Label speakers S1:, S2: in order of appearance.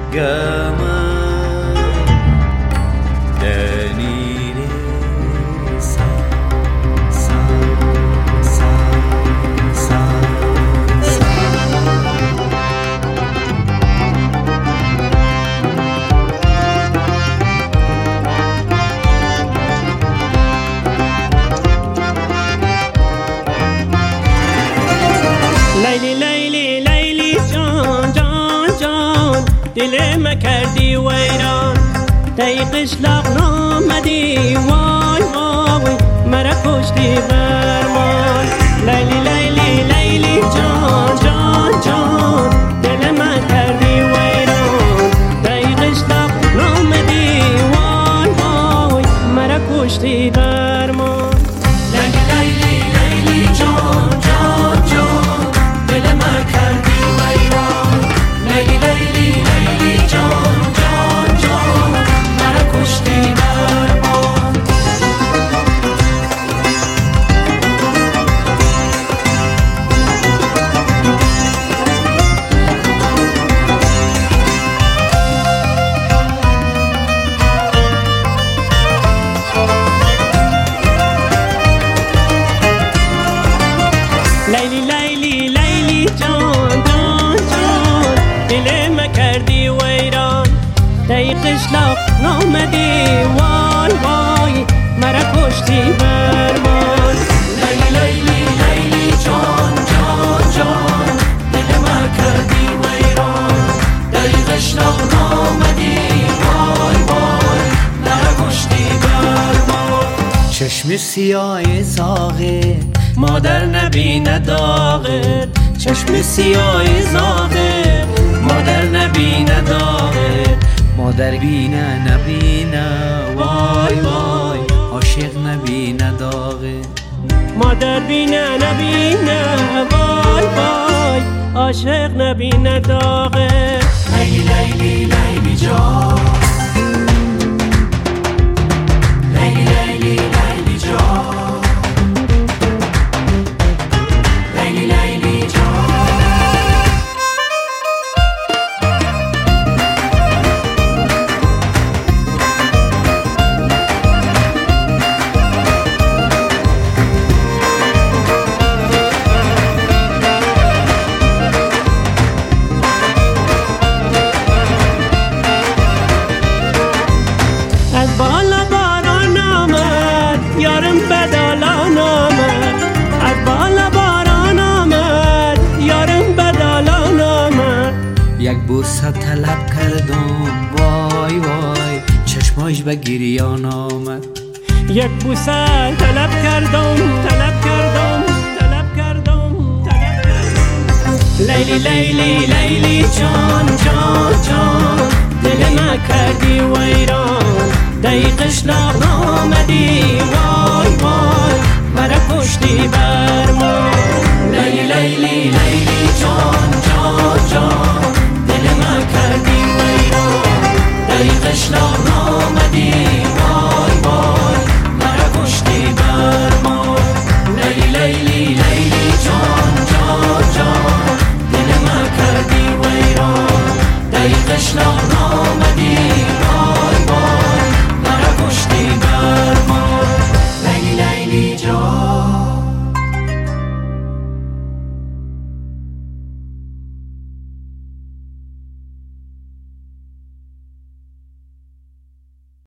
S1: gama danire sa sa sa sa sa.
S2: لیلی لیلی لیلی جان جان جان دل ما کردی ویران تای قشلاق نامدی وای وای مرا کشتی برمان. لیلی لیلی لیلی جان جان جان دل ما کردی ویران تای قشلاق نامدی وای وای مرا کشتی برمان. لیلی لیلی لیلی جان جان جان دل ما کردی ویران لیلی لیلی لیلی جان جان جان مرا کشتی برمان. لیلی لیلی لیلی جان جان جان دل ما کردی ویران تای قشلاق نامدی وای وای مرا کشتی برمان. لیلی لیلی لیلی جان جان جان دل ما کردی ویران تای قشلاق نامدی وای وای مرا کشتی برمان.
S1: چشم سیاه زاغه مادر نبینه داغت، چشم سیاه زاغه مادر نبینه داغت، مادر بینه نبینه وای وای عاشق نبینه داغت.
S2: مادر بینه نبینه وای وای عاشق نبینه داغه.
S1: لیلی لیلی لیلی جان لیلی لیلی لیلی جان لیلی لیلی جان.
S2: از بالا باران آمد یارم بدالان آمد، از بالا باران آمد یارم بدالان آمد.
S1: یک بوسه طلب کردم وای وای چشماش به گریان آمد.
S2: یک بوسه طلب کردم طلب کردم طلب کردم طلب کردم. لیلی لیلی لیلی جان جان جان دل ما کردی ویران تای قشلاق نامدی وای وای مرا کشتی برمان. لیلی لیلی لیلی جان جان جان دل ما کردی ویران تای قشلاق نامدی وای وای مرا کشتی برمان. لیلی لیلی لیلی جان جان جان دل ما کردی ویران تای قشلاق نامدی